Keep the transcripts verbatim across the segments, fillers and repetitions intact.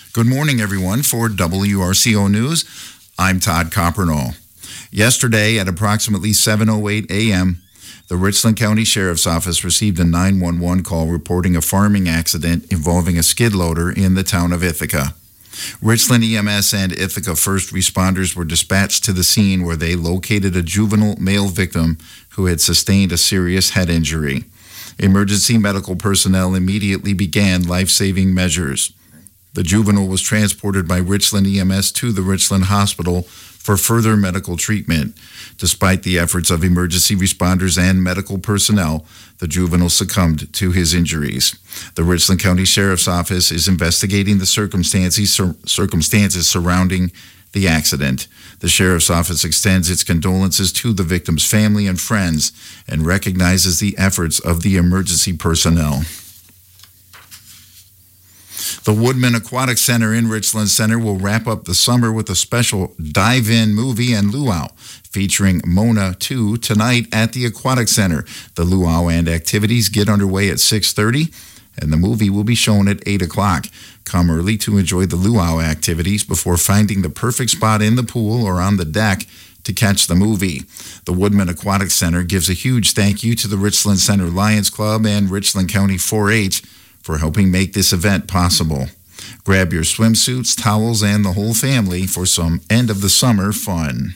Good morning, everyone. For W R C O News, I'm Todd Coppernall. Yesterday at approximately seven oh eight a.m., the Richland County Sheriff's Office received a nine one one call reporting a farming accident involving a skid loader in the town of Ithaca. Richland E M S and Ithaca first responders were dispatched to the scene where they located a juvenile male victim who had sustained a serious head injury. Emergency medical personnel immediately began life-saving measures. The juvenile was transported by Richland E M S to the Richland Hospital for further medical treatment. Despite the efforts of emergency responders and medical personnel, the juvenile succumbed to his injuries. The Richland County Sheriff's Office is investigating the circumstances, cir- circumstances surrounding the accident. The Sheriff's Office extends its condolences to the victim's family and friends and recognizes the efforts of the emergency personnel. The Woodman Aquatic Center in Richland Center will wrap up the summer with a special dive-in movie and luau featuring Mona two tonight at the Aquatic Center. The luau and activities get underway at six thirty, and the movie will be shown at eight o'clock. Come early to enjoy the luau activities before finding the perfect spot in the pool or on the deck to catch the movie. The Woodman Aquatic Center gives a huge thank you to the Richland Center Lions Club and Richland County four H for helping make this event possible. Grab your swimsuits, towels, and the whole family for some end-of-the-summer fun.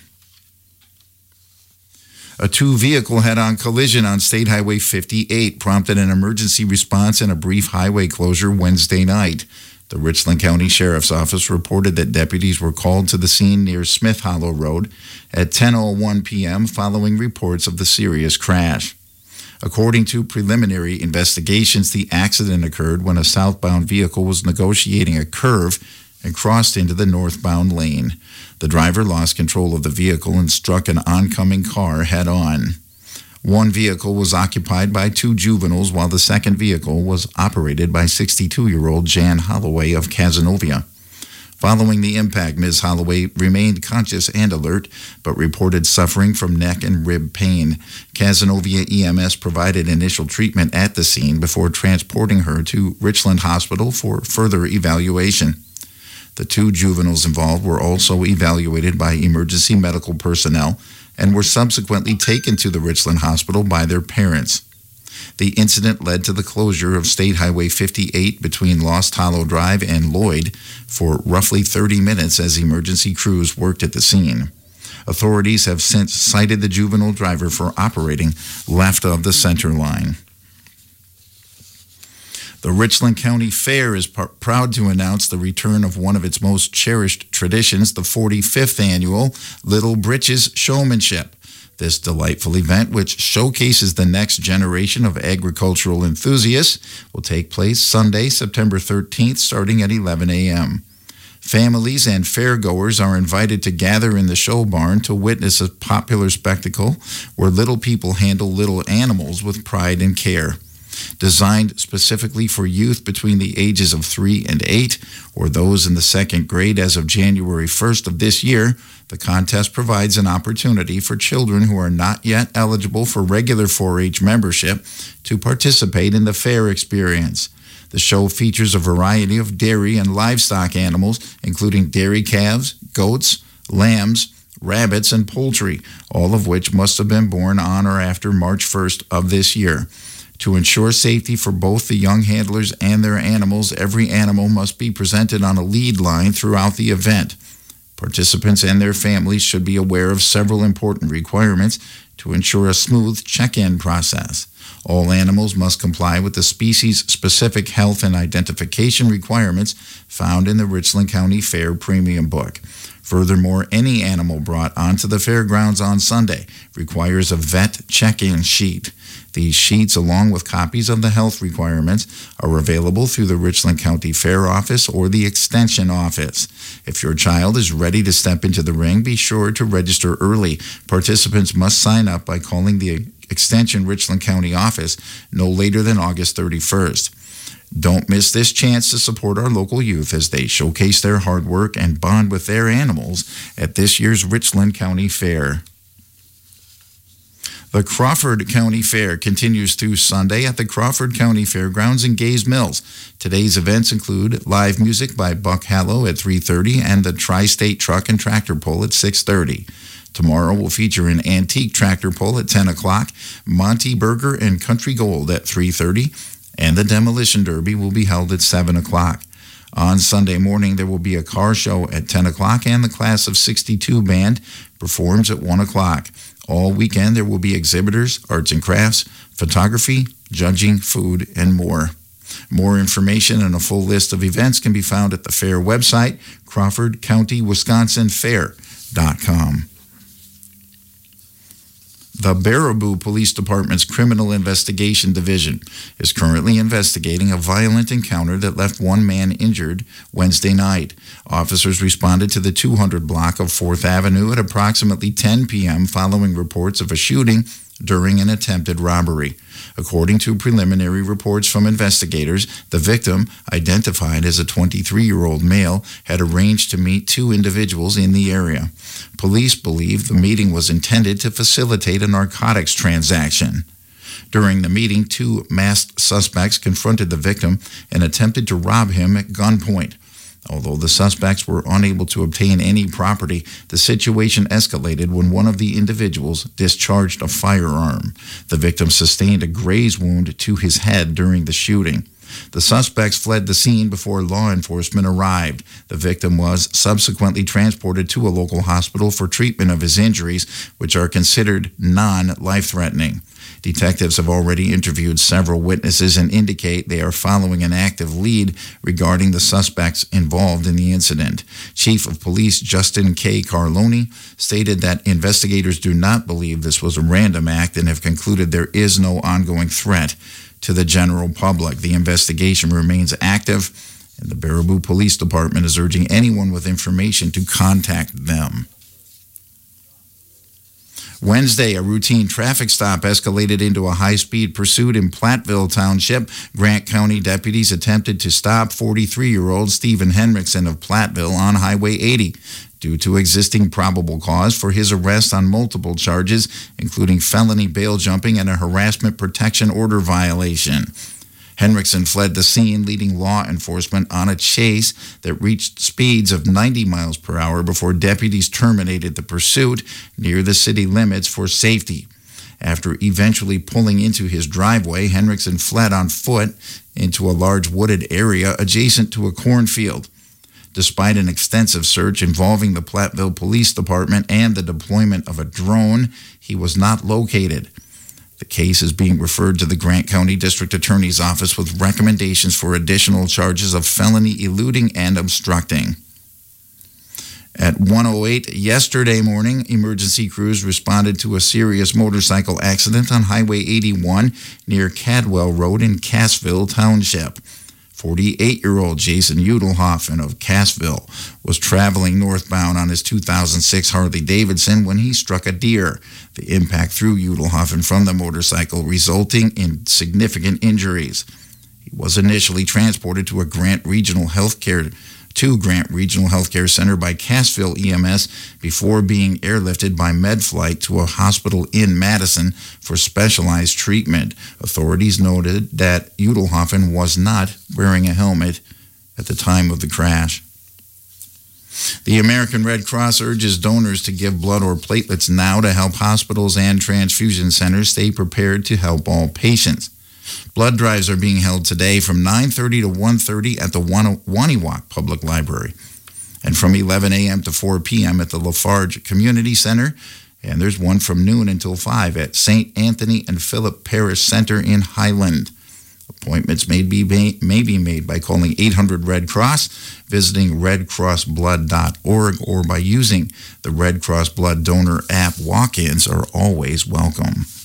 A two-vehicle head-on collision on State Highway fifty-eight prompted an emergency response and a brief highway closure Wednesday night. The Richland County Sheriff's Office reported that deputies were called to the scene near Smith Hollow Road at ten oh one p.m. following reports of the serious crash. According to preliminary investigations, the accident occurred when a southbound vehicle was negotiating a curve and crossed into the northbound lane. The driver lost control of the vehicle and struck an oncoming car head-on. One vehicle was occupied by two juveniles, while the second vehicle was operated by sixty-two-year-old Jan Holloway of Cazenovia. Following the impact, Miz Holloway remained conscious and alert, but reported suffering from neck and rib pain. Cazenovia E M S provided initial treatment at the scene before transporting her to Richland Hospital for further evaluation. The two juveniles involved were also evaluated by emergency medical personnel and were subsequently taken to the Richland Hospital by their parents. The incident led to the closure of State Highway fifty-eight between Lost Hollow Drive and Lloyd for roughly thirty minutes as emergency crews worked at the scene. Authorities have since cited the juvenile driver for operating left of the center line. The Richland County Fair is pr- proud to announce the return of one of its most cherished traditions, the forty-fifth annual Little Britches Showmanship. This delightful event, which showcases the next generation of agricultural enthusiasts, will take place Sunday, September thirteenth, starting at eleven a.m. Families and fairgoers are invited to gather in the show barn to witness a popular spectacle where little people handle little animals with pride and care. Designed specifically for youth between the ages of three and eight, or those in the second grade as of January first of this year, the contest provides an opportunity for children who are not yet eligible for regular four H membership to participate in the fair experience. The show features a variety of dairy and livestock animals, including dairy calves, goats, lambs, rabbits, and poultry, all of which must have been born on or after March first of this year. To ensure safety for both the young handlers and their animals, every animal must be presented on a lead line throughout the event. Participants and their families should be aware of several important requirements to ensure a smooth check-in process. All animals must comply with the species-specific health and identification requirements found in the Richland County Fair Premium Book. Furthermore, any animal brought onto the fairgrounds on Sunday requires a vet check-in sheet. These sheets, along with copies of the health requirements, are available through the Richland County Fair Office or the Extension Office. If your child is ready to step into the ring, be sure to register early. Participants must sign up by calling the Extension Richland County office no later than August thirty-first. Don't miss this chance to support our local youth as they showcase their hard work and bond with their animals at this year's Richland County Fair. The Crawford County Fair continues through Sunday at the Crawford County Fairgrounds in Gays Mills. Today's events include live music by Buck Hallow at three thirty and the Tri-State Truck and Tractor Pull at six thirty. Tomorrow will feature an antique tractor pull at ten o'clock, Monty Burger and Country Gold at three thirty, and the Demolition Derby will be held at seven o'clock. On Sunday morning, there will be a car show at ten o'clock, and the Class of sixty-two band performs at one o'clock. All weekend, there will be exhibitors, arts and crafts, photography, judging, food, and more. More information and a full list of events can be found at the fair website, Crawford County Wisconsin Fair dot com. The Baraboo Police Department's Criminal Investigation Division is currently investigating a violent encounter that left one man injured Wednesday night. Officers responded to the two hundred block of fourth Avenue at approximately ten p.m. following reports of a shooting during an attempted robbery. According to preliminary reports from investigators, the victim, identified as a twenty-three-year-old male, had arranged to meet two individuals in the area. Police believe the meeting was intended to facilitate a narcotics transaction. During the meeting, two masked suspects confronted the victim and attempted to rob him at gunpoint. Although the suspects were unable to obtain any property, the situation escalated when one of the individuals discharged a firearm. The victim sustained a graze wound to his head during the shooting. The suspects fled the scene before law enforcement arrived. The victim was subsequently transported to a local hospital for treatment of his injuries, which are considered non-life-threatening. Detectives have already interviewed several witnesses and indicate they are following an active lead regarding the suspects involved in the incident. Chief of Police Justin K. Carloni stated that investigators do not believe this was a random act and have concluded there is no ongoing threat to the general public. The investigation remains active, and the Baraboo Police Department is urging anyone with information to contact them. Wednesday, a routine traffic stop escalated into a high-speed pursuit in Platteville Township. Grant County deputies attempted to stop forty-three-year-old Stephen Henriksen of Platteville on Highway eighty due to existing probable cause for his arrest on multiple charges, including felony bail jumping and a harassment protection order violation. Henriksen fled the scene, leading law enforcement on a chase that reached speeds of ninety miles per hour before deputies terminated the pursuit near the city limits for safety. After eventually pulling into his driveway, Henriksen fled on foot into a large wooded area adjacent to a cornfield. Despite an extensive search involving the Platteville Police Department and the deployment of a drone, he was not located. The case is being referred to the Grant County District Attorney's Office with recommendations for additional charges of felony eluding and obstructing. At one oh eight yesterday morning, emergency crews responded to a serious motorcycle accident on Highway eighty-one near Cadwell Road in Cassville Township. forty-eight-year-old Jason Udelhoffen of Cassville was traveling northbound on his two thousand six Harley-Davidson when he struck a deer. The impact threw Udelhoffen from the motorcycle, resulting in significant injuries. He was initially transported to a Grant Regional Healthcare to Grant Regional Healthcare Center by Cassville E M S before being airlifted by MedFlight to a hospital in Madison for specialized treatment. Authorities noted that Udelhoffen was not wearing a helmet at the time of the crash. The American Red Cross urges donors to give blood or platelets now to help hospitals and transfusion centers stay prepared to help all patients. Blood drives are being held today from nine thirty to one thirty at the Waniwak Public Library and from eleven a.m. to four p.m. at the Lafarge Community Center. And there's one from noon until five at Saint Anthony and Philip Parish Center in Highland. Appointments may be made, may be made by calling eight hundred Red Cross, visiting red cross blood dot org, or by using the Red Cross Blood Donor app. Walk-ins are always welcome.